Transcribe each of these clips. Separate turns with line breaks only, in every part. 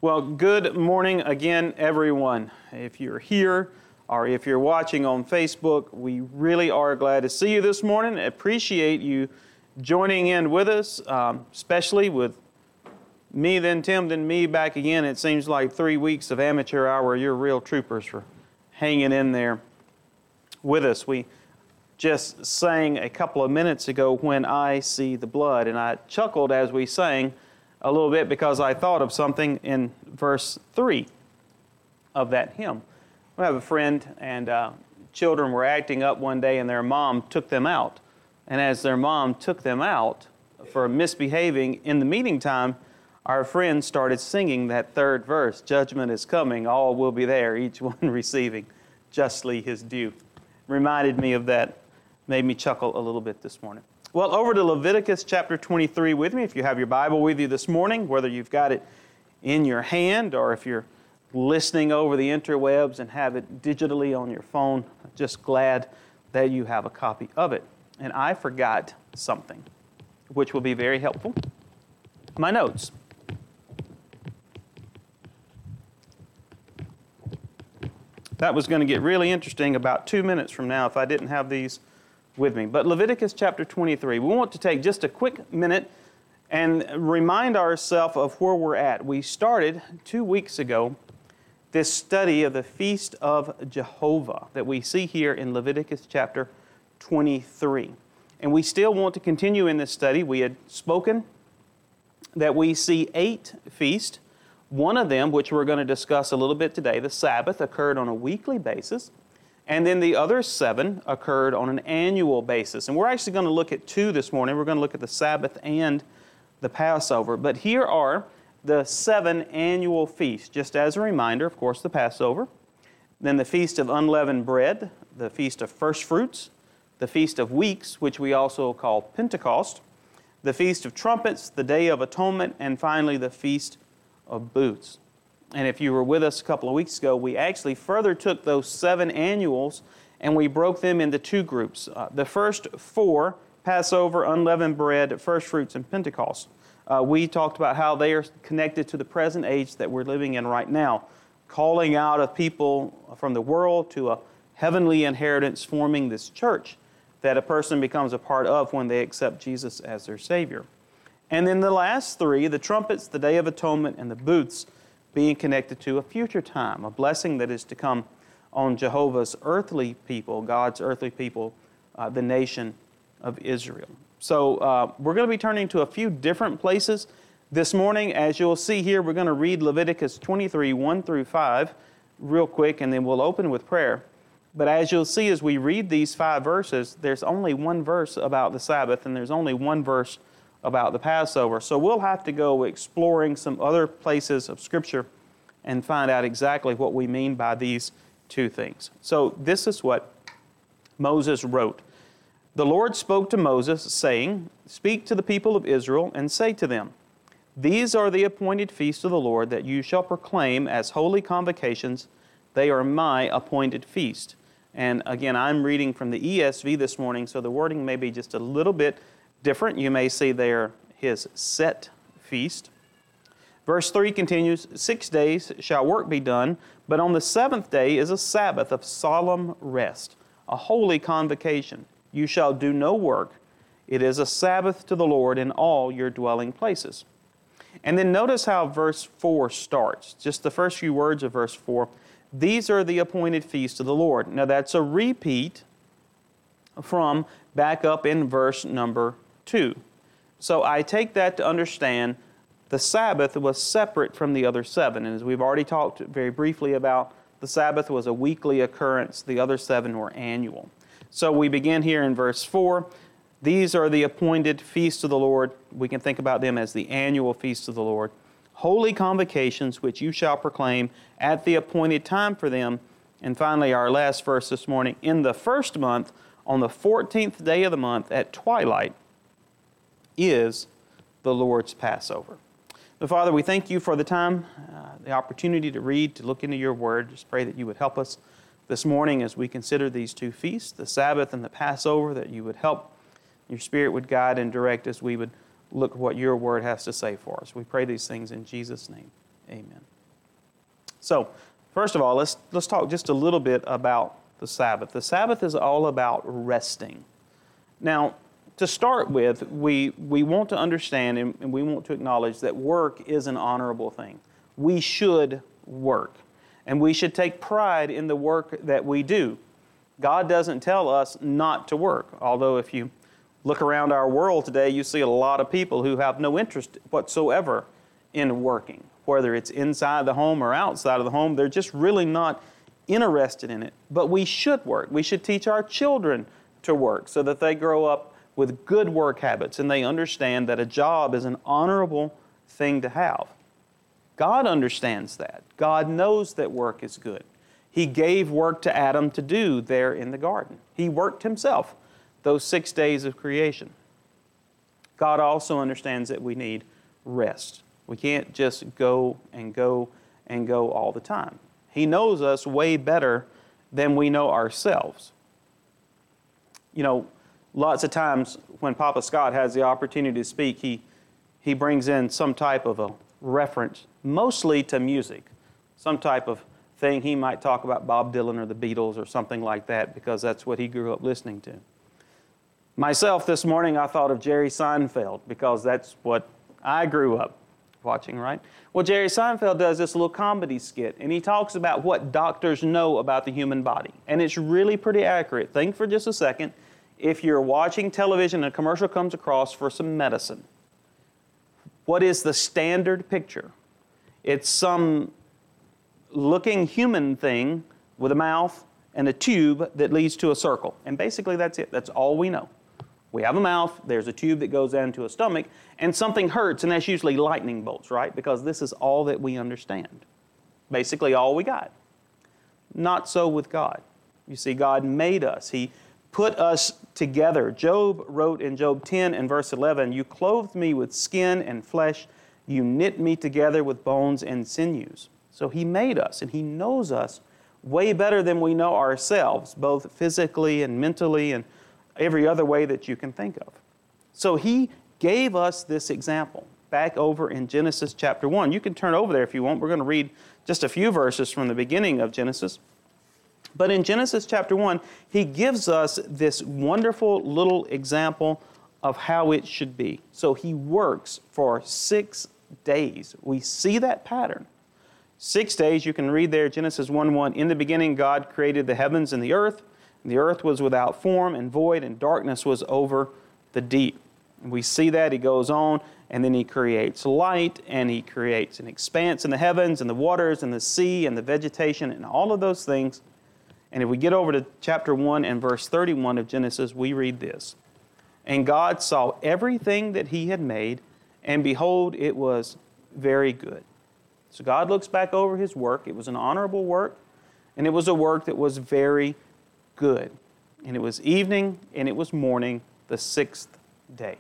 Well, good morning again, everyone. If you're here or if you're watching on Facebook, we really are glad to see you this morning. Appreciate you joining in with us, especially with me, then Tim, then me back again. It seems like 3 weeks of amateur hour. You're real troopers for hanging in there with us. We just sang a couple of minutes ago, When I See the Blood, and I chuckled as we sang a little bit because I thought of something in verse 3 of that hymn. We have a friend and children were acting up one day and their mom took them out. And as their mom took them out for misbehaving, in the meeting time, our friend started singing that third verse, Judgment is coming, all will be there, each one receiving justly his due. Reminded me of that, made me chuckle a little bit this morning. Well, over to Leviticus chapter 23 with me. If you have your Bible with you this morning, whether you've got it in your hand or if you're listening over the interwebs and have it digitally on your phone, just glad that you have a copy of it. And I forgot something, which will be very helpful. My notes. That was going to get really interesting about 2 minutes from now if I didn't have these with me. But Leviticus chapter 23, we want to take just a quick minute and remind ourselves of where we're at. We started 2 weeks ago this study of the Feast of Jehovah that we see here in Leviticus chapter 23. And we still want to continue in this study. We had spoken that we see 8 feasts. One of them, which we're going to discuss a little bit today, the Sabbath, occurred on a weekly basis. And then the other 7 occurred on an annual basis. And we're actually going to look at 2 this morning. We're going to look at the Sabbath and the Passover. But here are the 7 annual feasts. Just as a reminder, of course, the Passover, then the Feast of Unleavened Bread, the Feast of First Fruits, the Feast of Weeks, which we also call Pentecost, the Feast of Trumpets, the Day of Atonement, and finally the Feast of Booths. And if you were with us a couple of weeks ago, we actually further took those 7 annuals and we broke them into 2 groups. The first 4, Passover, Unleavened Bread, First Fruits, and Pentecost. We talked about how they are connected to the present age that we're living in right now, calling out of people from the world to a heavenly inheritance, forming this church that a person becomes a part of when they accept Jesus as their Savior. And then the last 3, the trumpets, the Day of Atonement, and the booths, being connected to a future time, a blessing that is to come on Jehovah's earthly people, God's earthly people, the nation of Israel. So we're going to be turning to a few different places this morning. As you'll see here, we're going to read Leviticus 23, 1 through 5 real quick, and then we'll open with prayer. But as you'll see as we read these 5 verses, there's only one verse about the Sabbath, and there's only one verse about the Passover. So we'll have to go exploring some other places of Scripture and find out exactly what we mean by these 2 things. So this is what Moses wrote. The Lord spoke to Moses, saying, Speak to the people of Israel and say to them, These are the appointed feasts of the Lord that you shall proclaim as holy convocations. They are my appointed feast. And again, I'm reading from the ESV this morning, so the wording may be just a little bit different. You may see there his set feast. Verse 3 continues, 6 days shall work be done, but on the 7th day is a Sabbath of solemn rest, a holy convocation. You shall do no work. It is a Sabbath to the Lord in all your dwelling places. And then notice how verse 4 starts, just the first few words of verse 4. These are the appointed feasts of the Lord. Now that's a repeat from back up in verse number 2. So I take that to understand the Sabbath was separate from the other 7. And as we've already talked very briefly about, the Sabbath was a weekly occurrence. The other 7 were annual. So we begin here in verse 4. These are the appointed feasts of the Lord. We can think about them as the annual feasts of the Lord. Holy convocations which you shall proclaim at the appointed time for them. And finally, our last verse this morning. In the first month, on the 14th day of the month at twilight, is the Lord's Passover. So, Father, we thank you for the time, the opportunity to read, to look into your word. Just pray that you would help us this morning as we consider these 2 feasts, the Sabbath and the Passover, that you would help, your Spirit would guide and direct as we would look at what your word has to say for us. We pray these things in Jesus' name. Amen. So, first of all, let's talk just a little bit about the Sabbath. The Sabbath is all about resting. Now, to start with, we want to understand and we want to acknowledge that work is an honorable thing. We should work, and we should take pride in the work that we do. God doesn't tell us not to work, although if you look around our world today, you see a lot of people who have no interest whatsoever in working. Whether it's inside the home or outside of the home, they're just really not interested in it. But we should work. We should teach our children to work so that they grow up with good work habits and they understand that a job is an honorable thing to have. God understands that. God knows that work is good. He gave work to Adam to do there in the garden. He worked himself those 6 days of creation. God also understands that we need rest. We can't just go and go and go all the time. He knows us way better than we know ourselves. You know, lots of times when Papa Scott has the opportunity to speak, he brings in some type of a reference, mostly to music, some type of thing. He might talk about Bob Dylan or the Beatles or something like that because that's what he grew up listening to. Myself, this morning, I thought of Jerry Seinfeld because that's what I grew up watching, right? Well, Jerry Seinfeld does this little comedy skit, and he talks about what doctors know about the human body. And it's really pretty accurate. Think for just a second. If you're watching television and a commercial comes across for some medicine, what is the standard picture? It's some looking human thing with a mouth and a tube that leads to a circle. And basically that's it. That's all we know. We have a mouth, there's a tube that goes into a stomach, and something hurts, and that's usually lightning bolts, right? Because this is all that we understand. Basically all we got. Not so with God. You see, God made us. He put us together. Job wrote in Job 10 and verse 11, "You clothed me with skin and flesh. You knit me together with bones and sinews." So He made us, and He knows us way better than we know ourselves, both physically and mentally and every other way that you can think of. So He gave us this example back over in Genesis chapter 1. You can turn over there if you want. We're going to read just a few verses from the beginning of Genesis. But in Genesis chapter 1, He gives us this wonderful little example of how it should be. So He works for 6 days. We see that pattern. 6 days, you can read there, Genesis 1:1, "In the beginning God created the heavens and the earth. And the earth was without form and void, and darkness was over the deep." And we see that. He goes on, and then He creates light, and He creates an expanse in the heavens, and the waters, and the sea, and the vegetation, and all of those things. And if we get over to chapter 1 and verse 31 of Genesis, we read this. "And God saw everything that He had made, and behold, it was very good." So God looks back over His work. It was an honorable work, and it was a work that was very good. And it was evening, and it was morning, the 6th day.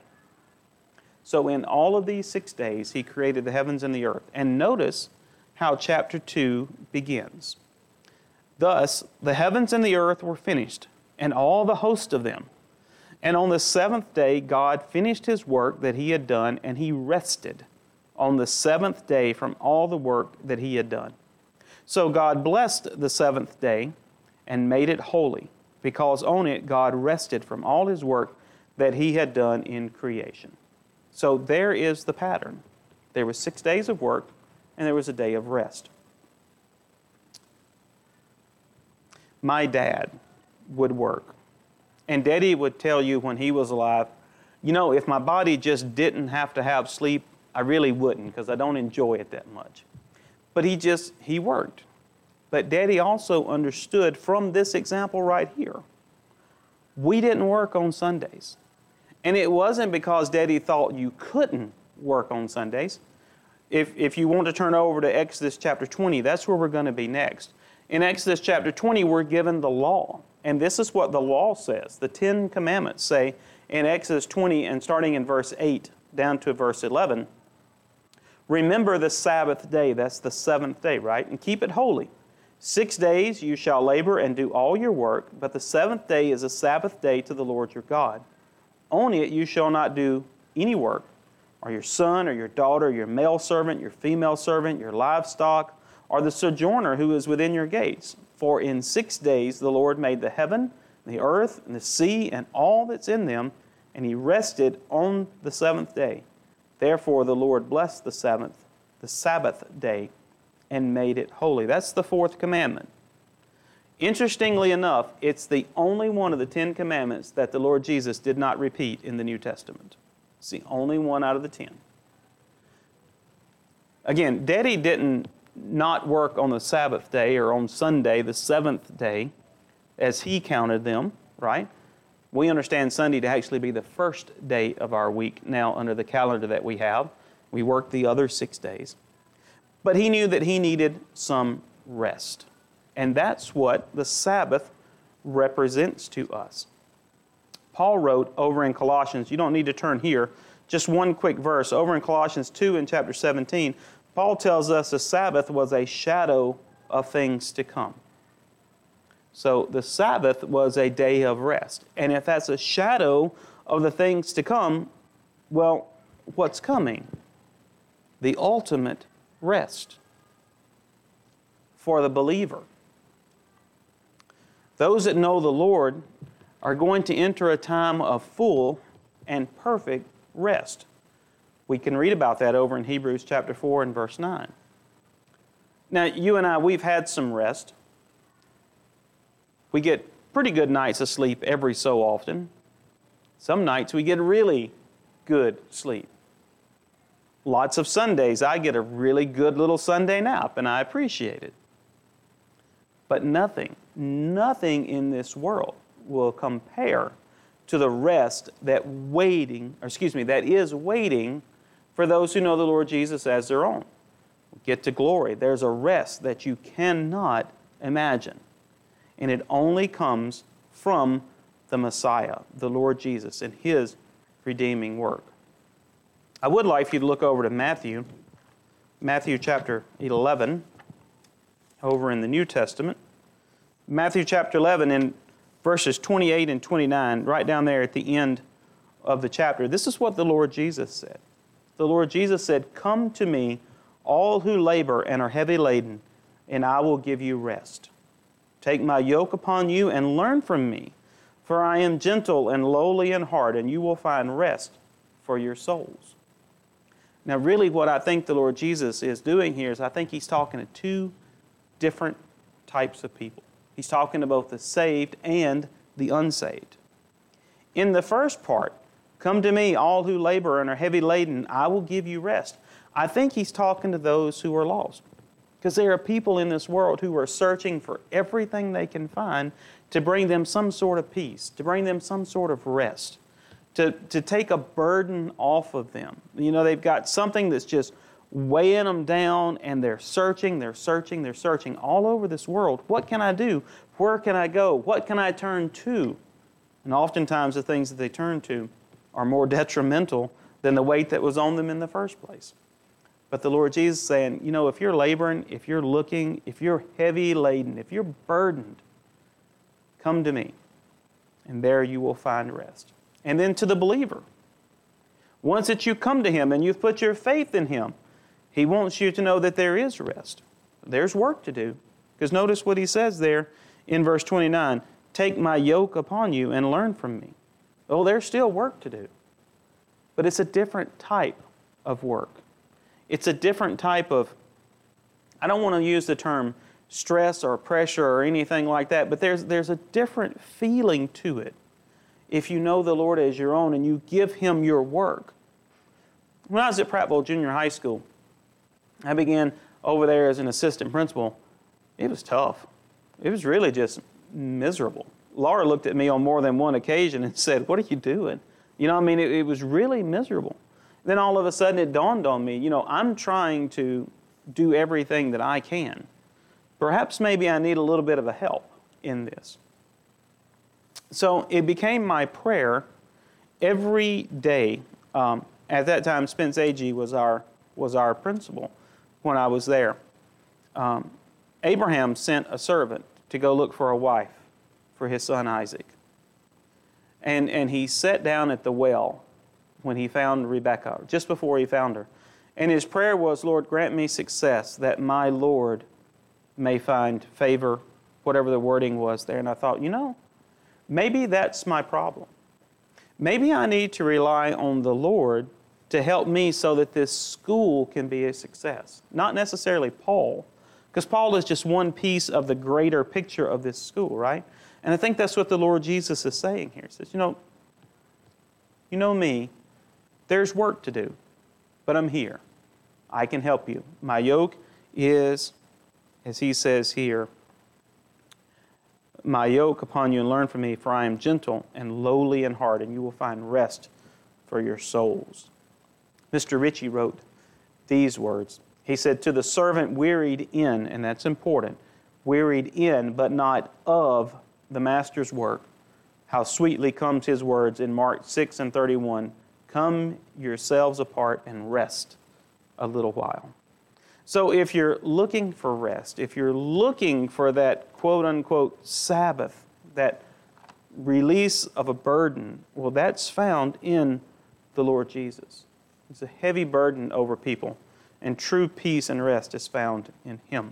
So in all of these 6 days, He created the heavens and the earth. And notice how chapter 2 begins. "Thus the heavens and the earth were finished, and all the host of them. And on the 7th day God finished His work that He had done, and He rested on the 7th day from all the work that He had done. So God blessed the 7th day and made it holy, because on it God rested from all His work that He had done in creation." So there is the pattern. There was 6 days of work, and there was a day of rest. My dad would work, and Daddy would tell you when he was alive, "You know, if my body just didn't have to have sleep, I really wouldn't, because I don't enjoy it that much." But he worked. But Daddy also understood from this example right here, we didn't work on Sundays. And it wasn't because Daddy thought you couldn't work on Sundays. If you want to turn over to Exodus chapter 20, that's where we're going to be next. In Exodus chapter 20, we're given the law. And this is what the law says. The 10 Commandments say in Exodus 20 and starting in verse 8 down to verse 11, "Remember the Sabbath day," that's the 7th day, right? "And keep it holy. 6 days you shall labor and do all your work, but the 7th day is a Sabbath day to the Lord your God. On it you shall not do any work, or your son or your daughter, your male servant, your female servant, your livestock, or the sojourner who is within your gates. For in 6 days the Lord made the heaven, the earth, and the sea, and all that's in them, and He rested on the seventh day. Therefore the Lord blessed the Sabbath day, and made it holy. That's the fourth commandment. Interestingly enough, it's the only one of the 10 commandments that the Lord Jesus did not repeat in the New Testament. It's the only one out of the 10. Again, Daddy didn't not work on the Sabbath day or on Sunday, the seventh day, as He counted them, right? We understand Sunday to actually be the first day of our week now under the calendar that we have. We work the other 6 days. But He knew that He needed some rest. And that's what the Sabbath represents to us. Paul wrote over in Colossians, you don't need to turn here, just one quick verse. Over in Colossians 2 in chapter 17, Paul tells us the Sabbath was a shadow of things to come. So the Sabbath was a day of rest. And if that's a shadow of the things to come, well, what's coming? The ultimate rest for the believer. Those that know the Lord are going to enter a time of full and perfect rest. We can read about that over in Hebrews chapter 4 and verse 9. Now, you and I, we've had some rest. We get pretty good nights of sleep every so often. Some nights we get really good sleep. Lots of Sundays I get a really good little Sunday nap, and I appreciate it. But nothing in this world will compare to the rest that is waiting for those who know the Lord Jesus as their own. Get to glory. There's a rest that you cannot imagine. And it only comes from the Messiah, the Lord Jesus, and His redeeming work. I would like for you to look over to Matthew chapter 11, over in the New Testament. Matthew chapter 11 in verses 28 and 29, right down there at the end of the chapter. This is what the Lord Jesus said. The Lord Jesus said, "Come to me, all who labor and are heavy laden, and I will give you rest. Take my yoke upon you and learn from me, for I am gentle and lowly in heart, and you will find rest for your souls." Now, really what I think the Lord Jesus is doing here is I think He's talking to two different types of people. He's talking to both the saved and the unsaved. In the first part, "Come to me, all who labor and are heavy laden, I will give you rest." I think He's talking to those who are lost. Because there are people in this world who are searching for everything they can find to bring them some sort of peace, to bring them some sort of rest, to take a burden off of them. You know, they've got something that's just weighing them down, and they're searching all over this world. What can I do? Where can I go? What can I turn to? And oftentimes the things that they turn to are more detrimental than the weight that was on them in the first place. But the Lord Jesus is saying, you know, if you're laboring, if you're looking, if you're heavy laden, if you're burdened, come to me, and there you will find rest. And then to the believer, once that you come to Him and you've put your faith in Him, He wants you to know that there is rest. There's work to do. Because notice what He says there in verse 29, "Take my yoke upon you and learn from me." Oh, there's still work to do. But it's a different type of work. It's a different type of, I don't want to use the term stress or pressure or anything like that, but there's a different feeling to it if you know the Lord as your own and you give Him your work. When I was at Prattville Junior High School, I began over there as an assistant principal. It was tough. It was really just miserable. Laura looked at me on more than one occasion and said, "What are you doing?" You know, I mean, it was really miserable. Then all of a sudden it dawned on me, you know, I'm trying to do everything that I can. Perhaps maybe I need a little bit of a help in this. So it became my prayer every day. At that time, Spence Agee was our principal when I was there. Abraham sent a servant to go look for a wife for his son Isaac. And he sat down at the well when he found Rebekah, just before he found her. And his prayer was, "Lord, grant me success that my Lord may find favor, whatever the wording was there. And I thought, maybe that's my problem. Maybe I need to rely on the Lord to help me so that this school can be a success. Not necessarily Paul, because Paul is just one piece of the greater picture of this school, right? And I think that's what the Lord Jesus is saying here. He says, you know me, there's work to do, but I'm here. I can help you. My yoke is, as he says here, my yoke upon you and learn from me, for I am gentle and lowly in heart, and you will find rest for your souls. Mr. Ritchie wrote these words. He said, to the servant wearied in, and that's important, wearied in but not of the master's work, how sweetly comes his words in Mark 6:31, come yourselves apart and rest a little while. So if you're looking for rest, if you're looking for that quote-unquote Sabbath, that release of a burden, well, that's found in the Lord Jesus. It's a heavy burden over people, and true peace and rest is found in Him.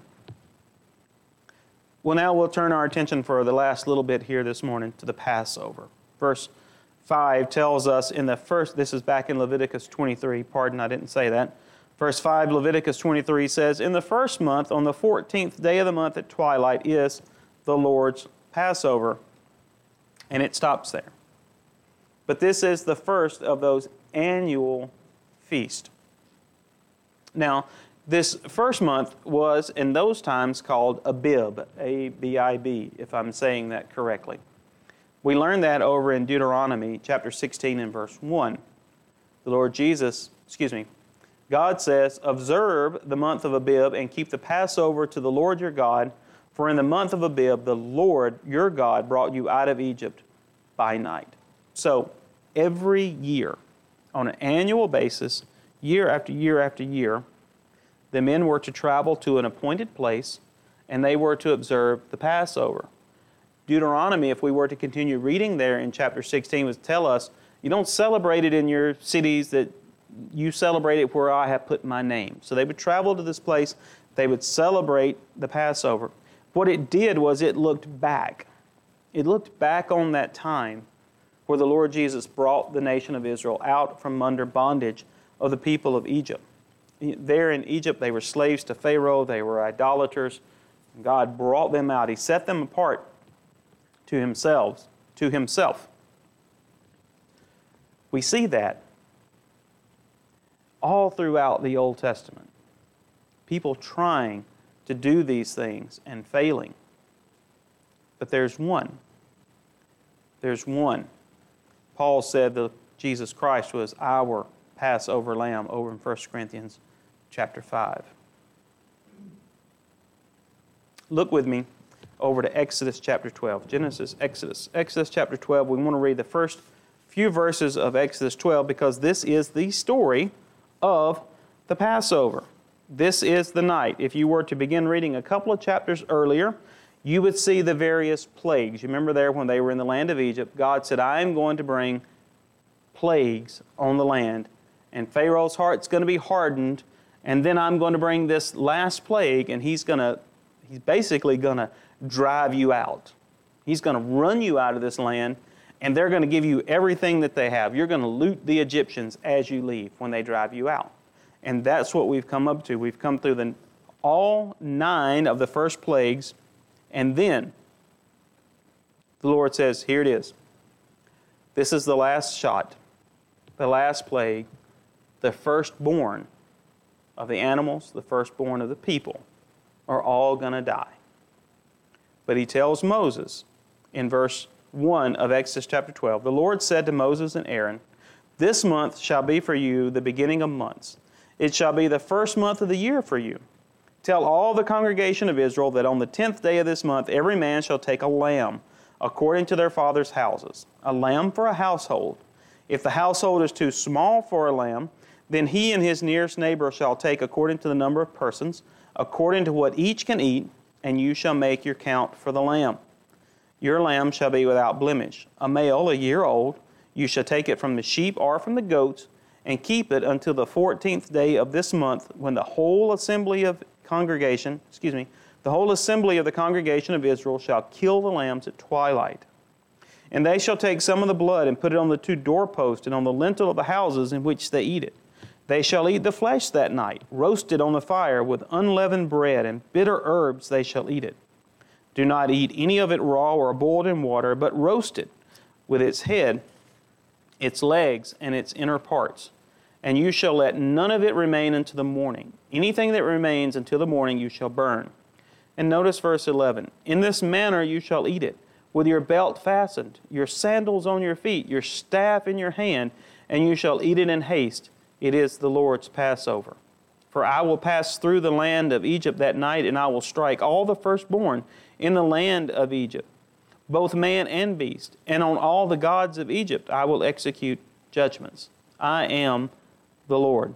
Well, now we'll turn our attention for the last little bit here this morning to the Passover. Verse 5 tells us in the first, this is back in Leviticus 23, pardon, I didn't say that. Verse 5, Leviticus 23 says, in the first month, on the 14th day of the month at twilight, is the Lord's Passover. And it stops there. But this is the first of those annual feasts. Now, this first month was in those times called Abib, A-B-I-B, if I'm saying that correctly. We learned that over in Deuteronomy chapter 16 and verse 1. God says, observe the month of Abib and keep the Passover to the Lord your God, for in the month of Abib the Lord your God brought you out of Egypt by night. So every year, on an annual basis, year after year after year, the men were to travel to an appointed place and they were to observe the Passover. Deuteronomy, if we were to continue reading there in chapter 16, would tell us, you don't celebrate it in your cities, that you celebrate it where I have put my name. So they would travel to this place, they would celebrate the Passover. What it did was it looked back. It looked back on that time where the Lord Jesus brought the nation of Israel out from under bondage of the people of Egypt. There in Egypt, they were slaves to Pharaoh, they were idolaters. God brought them out. He set them apart to Himself. We see that all throughout the Old Testament. People trying to do these things and failing. But there's one. There's one. Paul said that Jesus Christ was our Passover lamb over in 1 Corinthians chapter 5. Look with me over to Exodus chapter 12. Exodus chapter 12. We want to read the first few verses of Exodus 12 because this is the story of the Passover. This is the night. If you were to begin reading a couple of chapters earlier, you would see the various plagues. You remember there when they were in the land of Egypt, God said, I am going to bring plagues on the land, and Pharaoh's heart's going to be hardened, and then I'm going to bring this last plague, and he's basically going to drive you out. He's going to run you out of this land, and they're going to give you everything that they have. You're going to loot the Egyptians as you leave when they drive you out. And that's what we've come up to. We've come through all 9 of the first plagues, and then the Lord says, here it is. This is the last shot, the last plague, the firstborn of the animals, the firstborn of the people are all going to die. But He tells Moses in verse 1 of Exodus chapter 12, the Lord said to Moses and Aaron, this month shall be for you the beginning of months. It shall be the first month of the year for you. Tell all the congregation of Israel that on the 10th day of this month every man shall take a lamb according to their father's houses, a lamb for a household. If the household is too small for a lamb, then he and his nearest neighbor shall take according to the number of persons, according to what each can eat, and you shall make your count for the lamb. Your lamb shall be without blemish, a male a year old. You shall take it from the sheep or from the goats, and keep it until the 14th day of this month, when the whole assembly of the whole assembly of the congregation of Israel shall kill the lambs at twilight. And they shall take some of the blood and put it on the 2 doorposts and on the lintel of the houses in which they eat it. They shall eat the flesh that night, roasted on the fire with unleavened bread, and bitter herbs they shall eat it. Do not eat any of it raw or boiled in water, but roast it with its head, its legs, and its inner parts. And you shall let none of it remain until the morning. Anything that remains until the morning you shall burn. And notice verse 11. In this manner you shall eat it, with your belt fastened, your sandals on your feet, your staff in your hand, and you shall eat it in haste. It is the Lord's Passover. For I will pass through the land of Egypt that night, and I will strike all the firstborn in the land of Egypt, both man and beast, and on all the gods of Egypt I will execute judgments. I am the Lord.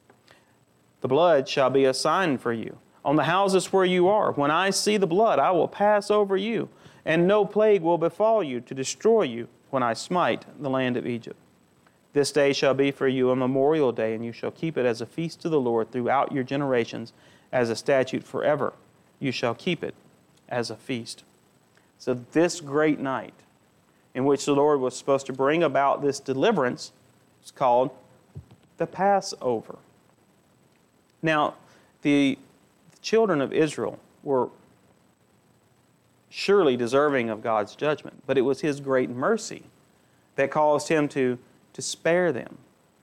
The blood shall be a sign for you on the houses where you are. When I see the blood, I will pass over you, and no plague will befall you to destroy you when I smite the land of Egypt. This day shall be for you a memorial day, and you shall keep it as a feast to the Lord throughout your generations, as a statute forever. You shall keep it as a feast. So this great night in which the Lord was supposed to bring about this deliverance is called the Passover. Now, the children of Israel were surely deserving of God's judgment, but it was His great mercy that caused Him to spare them.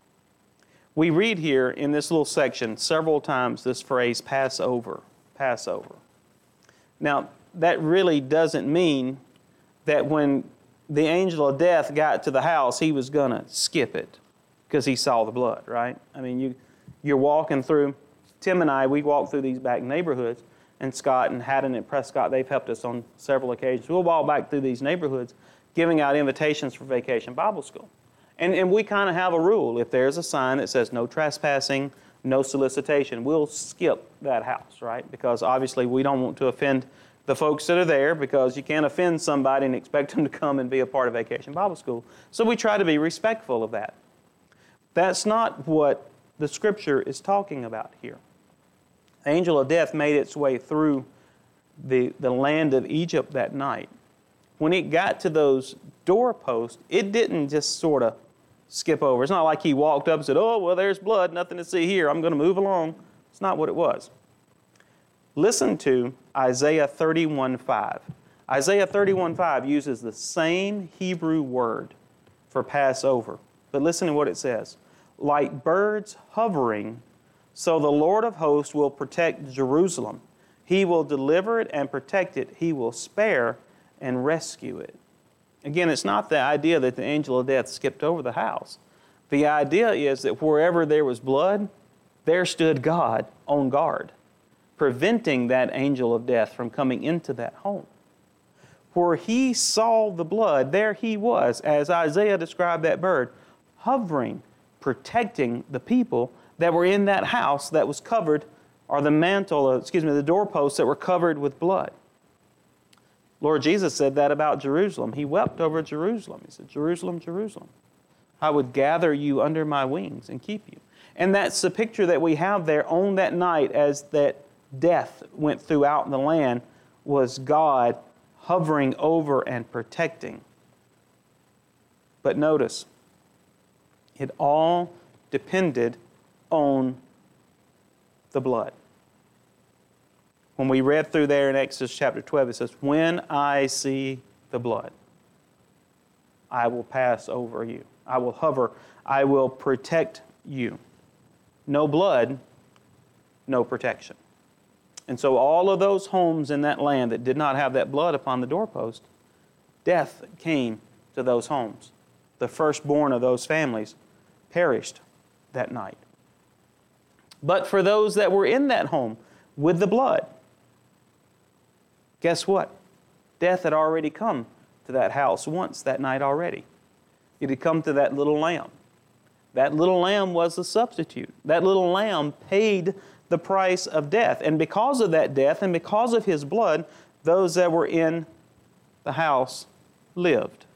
We read here in this little section several times this phrase, Passover, Passover. Now, that really doesn't mean that when the angel of death got to the house, he was going to skip it because he saw the blood, right? I mean, you're walking through, Tim and I, we walk through these back neighborhoods, and Scott and Haddon and Prescott, they've helped us on several occasions. We'll walk back through these neighborhoods giving out invitations for Vacation Bible School. And we kind of have a rule. If there's a sign that says no trespassing, no solicitation, we'll skip that house, right? Because obviously we don't want to offend the folks that are there, because you can't offend somebody and expect them to come and be a part of Vacation Bible School. So we try to be respectful of that. That's not what the Scripture is talking about here. The angel of death made its way through the land of Egypt that night. When it got to those doorposts, it didn't just sort of skip over. It's not like he walked up and said, oh, well, there's blood, nothing to see here, I'm going to move along. It's not what it was. Listen to Isaiah 31:5. Isaiah 31:5 uses the same Hebrew word for Passover. But listen to what it says. Like birds hovering, so the Lord of hosts will protect Jerusalem. He will deliver it and protect it. He will spare and rescue it. Again, it's not the idea that the angel of death skipped over the house. The idea is that wherever there was blood, there stood God on guard, preventing that angel of death from coming into that home. Where he saw the blood, there he was, as Isaiah described that bird, hovering, protecting the people that were in that house that was covered, or the doorposts that were covered with blood. Lord Jesus said that about Jerusalem. He wept over Jerusalem. He said, Jerusalem, Jerusalem, I would gather you under my wings and keep you. And that's the picture that we have there on that night as that death went throughout the land, was God hovering over and protecting. But notice, it all depended on the blood. When we read through there in Exodus chapter 12, it says, when I see the blood, I will pass over you. I will hover. I will protect you. No blood, no protection. And so all of those homes in that land that did not have that blood upon the doorpost, death came to those homes. The firstborn of those families perished that night. But for those that were in that home with the blood, guess what? Death had already come to that house once that night already. It had come to that little lamb. That little lamb was the substitute. That little lamb paid the price of death. And because of that death and because of his blood, those that were in the house lived.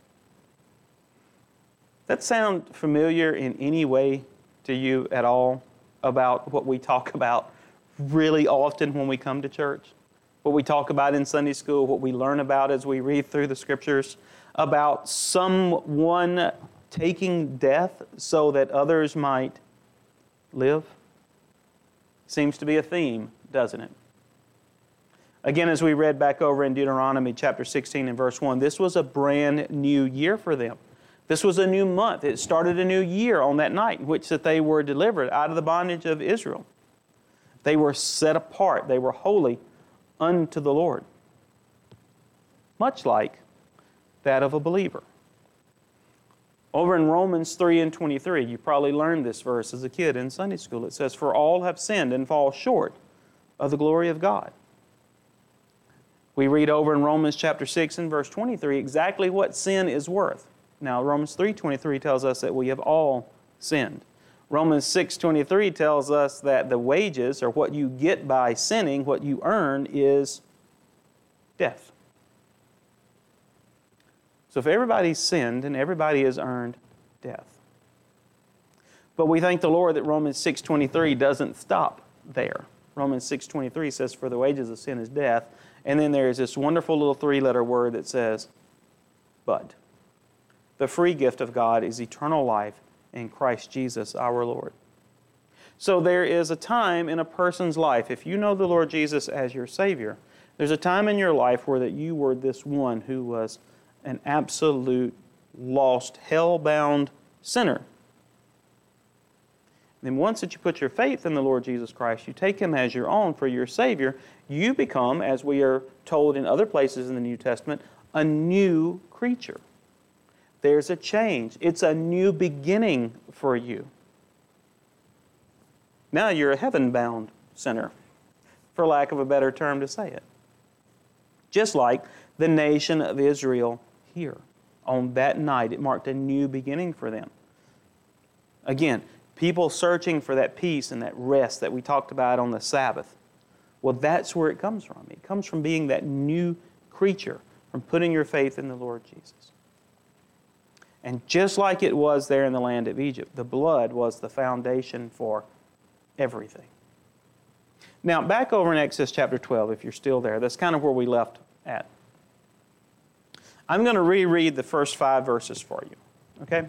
That sound familiar in any way to you at all about what we talk about really often when we come to church, what we talk about in Sunday school, what we learn about as we read through the Scriptures, about someone taking death so that others might live? Seems to be a theme, doesn't it? Again, as we read back over in Deuteronomy chapter 16 and verse 1, this was a brand new year for them. This was a new month. It started a new year on that night in which that they were delivered out of the bondage of Israel. They were set apart. They were holy unto the Lord. Much like that of a believer. Over in Romans 3 and 23, you probably learned this verse as a kid in Sunday school. It says, "For all have sinned and fall short of the glory of God." We read over in Romans chapter 6 and verse 23 exactly what sin is worth. Now, Romans 3:23 tells us that we have all sinned. Romans 6:23 tells us that the wages, or what you get by sinning, what you earn, is death. So if everybody's sinned, then everybody has earned death. But we thank the Lord that Romans 6:23 doesn't stop there. Romans 6:23 says, "For the wages of sin is death." And then there is this wonderful little three-letter word that says, "But the free gift of God is eternal life in Christ Jesus our Lord." So there is a time in a person's life, if you know the Lord Jesus as your Savior, there's a time in your life where that you were this one who was an absolute lost, hell-bound sinner. Then once that you put your faith in the Lord Jesus Christ, you take Him as your own for your Savior, you become, as we are told in other places in the New Testament, a new creature. There's a change. It's a new beginning for you. Now you're a heaven-bound sinner, for lack of a better term to say it. Just like the nation of Israel here. On that night, it marked a new beginning for them. Again, people searching for that peace and that rest that we talked about on the Sabbath. Well, that's where it comes from. It comes from being that new creature, from putting your faith in the Lord Jesus. And just like it was there in the land of Egypt, the blood was the foundation for everything. Now, back over in Exodus chapter 12, if you're still there, that's kind of where we left at. I'm going to reread the first 5 verses for you, okay?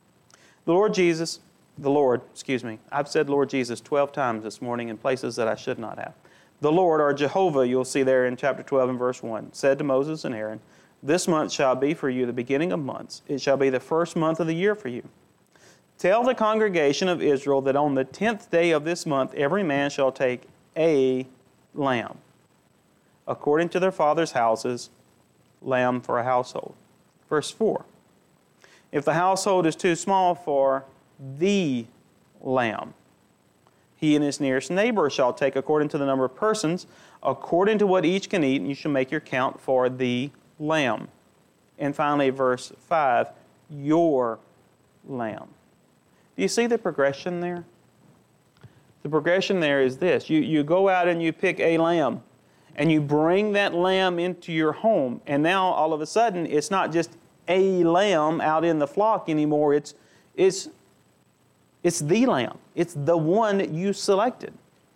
I've said Lord Jesus 12 times this morning in places that I should not have. The Lord, or Jehovah, you'll see there in chapter 12 and verse 1, said to Moses and Aaron, "This month shall be for you the beginning of months. It shall be the first month of the year for you. Tell the congregation of Israel that on the 10th day of this month every man shall take a lamb, according to their father's houses, lamb for a household." Verse 4, "If the household is too small for the lamb, he and his nearest neighbor shall take according to the number of persons, according to what each can eat, and you shall make your count for the lamb." And finally, verse 5, "your lamb." Do you see the progression there? The progression there is this. You go out and you pick a lamb, and you bring that lamb into your home, and now all of a sudden it's not just a lamb out in the flock anymore. It's the lamb. It's the one that you selected.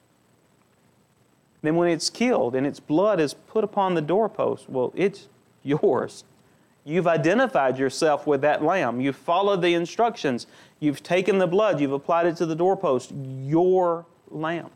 Then when it's killed and its blood is put upon the doorpost, well, it's yours. You've identified yourself with that lamb. You've followed the instructions. You've taken the blood. You've applied it to the doorpost. Your lamb.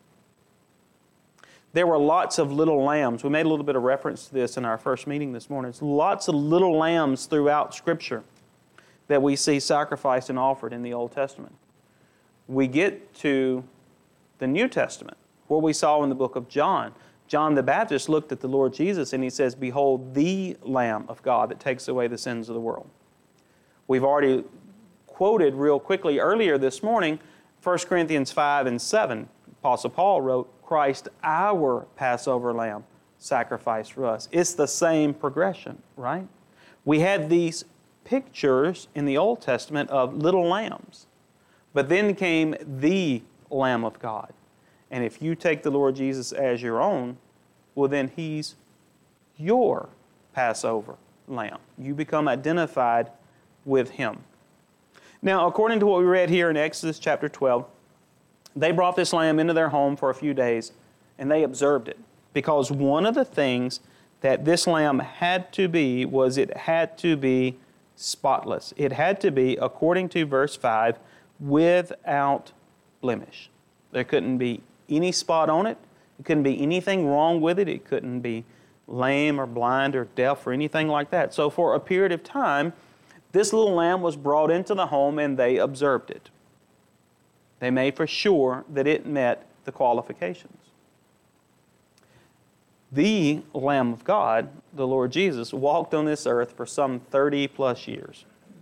There were lots of little lambs. We made a little bit of reference to this in our first meeting this morning. There's lots of little lambs throughout Scripture that we see sacrificed and offered in the Old Testament. We get to the New Testament, what we saw in the book of John. John the Baptist looked at the Lord Jesus and he says, "Behold the Lamb of God that takes away the sins of the world." We've already quoted real quickly earlier this morning, 1 Corinthians 5 and 7. Apostle Paul wrote, "Christ our Passover Lamb sacrificed for us." It's the same progression, right? We had these pictures in the Old Testament of little lambs. But then came the Lamb of God. And if you take the Lord Jesus as your own, well then He's your Passover Lamb. You become identified with Him. Now, according to what we read here in Exodus chapter 12, They brought this lamb into their home for a few days, and they observed it. Because one of the things that this lamb had to be was it had to be spotless. It had to be, according to verse 5, without blemish. There couldn't be any spot on it. It couldn't be anything wrong with it. It couldn't be lame or blind or deaf or anything like that. So for a period of time, this little lamb was brought into the home and they observed it. They made for sure that it met the qualifications. The Lamb of God, the Lord Jesus, walked on this earth for some 30 plus years.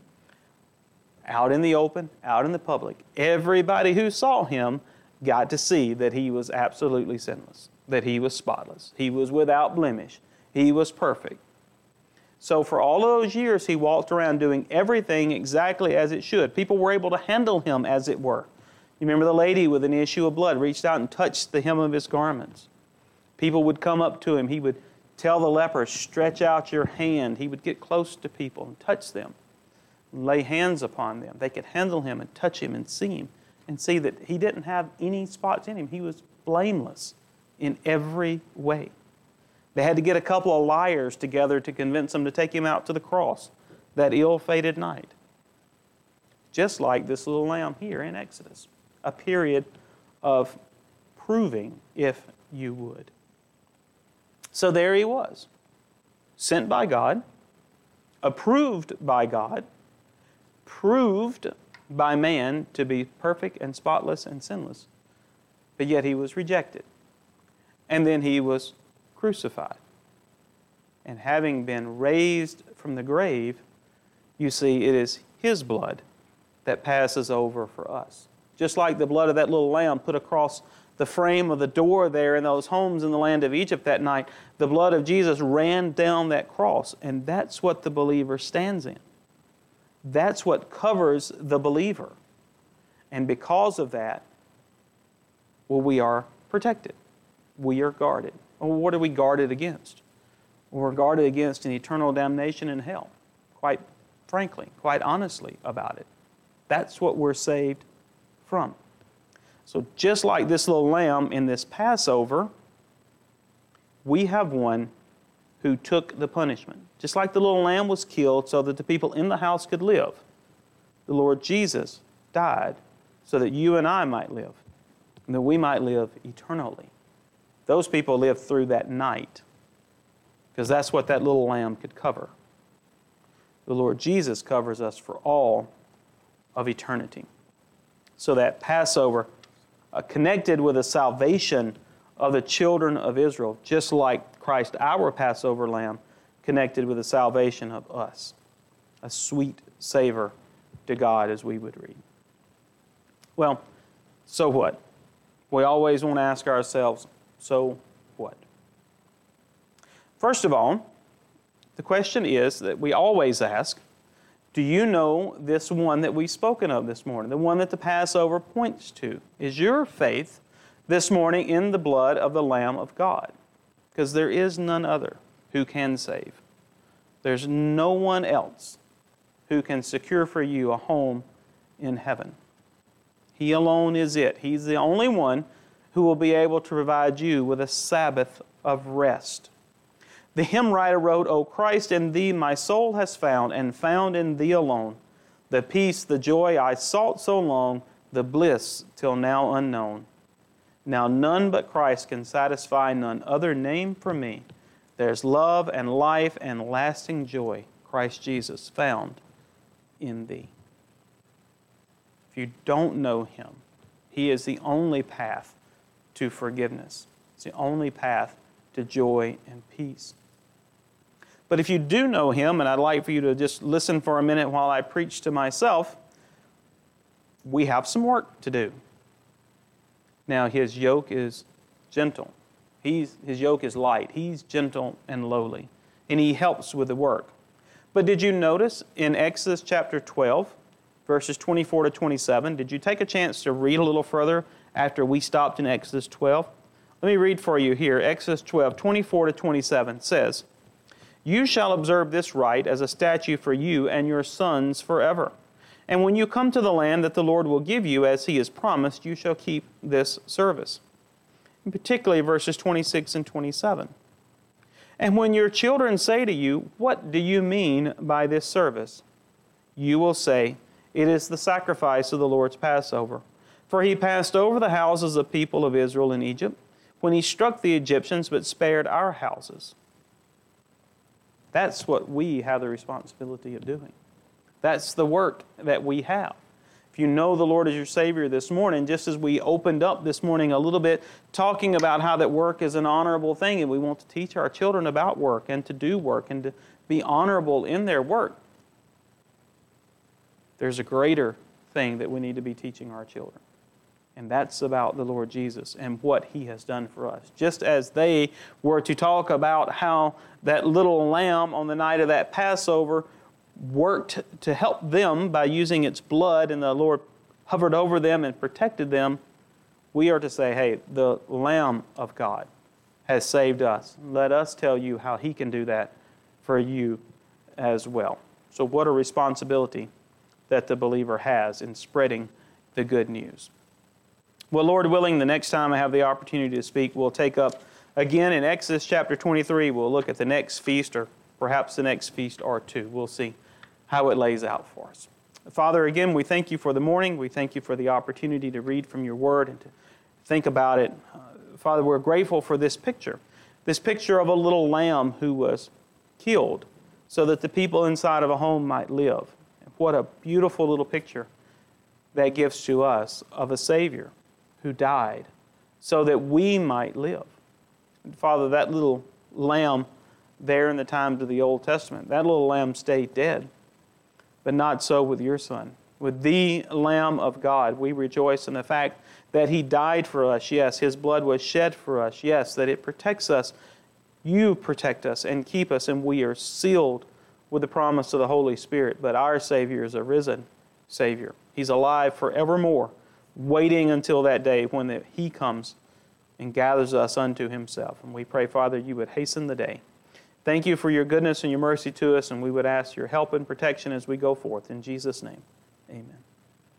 Out in the open, out in the public. Everybody who saw Him got to see that He was absolutely sinless, that He was spotless. He was without blemish. He was perfect. So for all of those years, He walked around doing everything exactly as it should. People were able to handle Him as it were. You remember the lady with an issue of blood reached out and touched the hem of His garments. People would come up to Him. He would tell the leper, stretch out your hand. He would get close to people and touch them, and lay hands upon them. They could handle Him and touch Him and see Him and see that He didn't have any spots in Him. He was blameless in every way. They had to get a couple of liars together to convince Him to take Him out to the cross that ill-fated night. Just like this little lamb here in Exodus. A period of proving, if you would. So there He was, sent by God, approved by God, proved by man to be perfect and spotless and sinless, but yet He was rejected. And then He was crucified. And having been raised from the grave, you see, it is His blood that passes over for us. Just like the blood of that little lamb put across the frame of the door there in those homes in the land of Egypt that night, the blood of Jesus ran down that cross, and that's what the believer stands in. That's what covers the believer. And because of that, well, we are protected. We are guarded. Well, what are we guarded against? Well, we're guarded against an eternal damnation in hell. Quite frankly, quite honestly about it. That's what we're saved from. So just like this little lamb in this Passover, we have one who took the punishment. Just like the little lamb was killed so that the people in the house could live, the Lord Jesus died so that you and I might live, and that we might live eternally. Those people lived through that night because that's what that little lamb could cover. The Lord Jesus covers us for all of eternity. So that Passover connected with the salvation of the children of Israel, just like Christ, our Passover lamb, connected with the salvation of us. A sweet savor to God, as we would read. Well, so what? We always want to ask ourselves, so what? First of all, the question is that we always ask, do you know this one that we've spoken of this morning, the one that the Passover points to? Is your faith this morning in the blood of the Lamb of God? Because there is none other who can save. There's no one else who can secure for you a home in heaven. He alone is it. He's the only one who will be able to provide you with a Sabbath of rest. The hymn writer wrote, O Christ, in Thee my soul has found, and found in Thee alone, the peace, the joy I sought so long, the bliss till now unknown. Now none but Christ can satisfy, none other name for me. There's love and life and lasting joy, Christ Jesus, found in Thee. If you don't know Him, He is the only path to forgiveness. It's the only path to joy and peace. But if you do know Him, and I'd like for you to just listen for a minute while I preach to myself, we have some work to do. Now, His yoke is gentle. His yoke is light. He's gentle and lowly, and He helps with the work. But did you notice in Exodus chapter 12, verses 24 to 27, did you take a chance to read a little further after we stopped in Exodus 12? Let me read for you here. Exodus 12, 24 to 27 says, You shall observe this rite as a statute for you and your sons forever. And when you come to the land that the Lord will give you, as He has promised, you shall keep this service. And particularly verses 26 and 27. And when your children say to you, what do you mean by this service? You will say, it is the sacrifice of the Lord's Passover. For He passed over the houses of people of Israel in Egypt, when He struck the Egyptians, but spared our houses. That's what we have the responsibility of doing. That's the work that we have. If you know the Lord as your Savior this morning, just as we opened up this morning a little bit, talking about how that work is an honorable thing, and we want to teach our children about work and to do work and to be honorable in their work, there's a greater thing that we need to be teaching our children. And that's about the Lord Jesus and what He has done for us. Just as they were to talk about how that little lamb on the night of that Passover worked to help them by using its blood, and the Lord hovered over them and protected them, we are to say, hey, the Lamb of God has saved us. Let us tell you how He can do that for you as well. So what a responsibility that the believer has in spreading the good news. Well, Lord willing, the next time I have the opportunity to speak, we'll take up again in Exodus chapter 23. We'll look at the next feast, or perhaps the next feast or two. We'll see how it lays out for us. Father, again, we thank You for the morning. We thank You for the opportunity to read from Your Word and to think about it. Father, we're grateful for this picture of a little lamb who was killed so that the people inside of a home might live. What a beautiful little picture that gives to us of a Savior who died so that we might live. And Father, that little lamb there in the times of the Old Testament, that little lamb stayed dead. But not so with Your Son. With the Lamb of God, we rejoice in the fact that He died for us. Yes, His blood was shed for us. Yes, that it protects us. You protect us and keep us, and we are sealed with the promise of the Holy Spirit. But our Savior is a risen Savior. He's alive forevermore, waiting until that day when He comes and gathers us unto Himself. And we pray, Father, You would hasten the day. Thank You for Your goodness and Your mercy to us, and we would ask Your help and protection as we go forth. In Jesus' name, amen.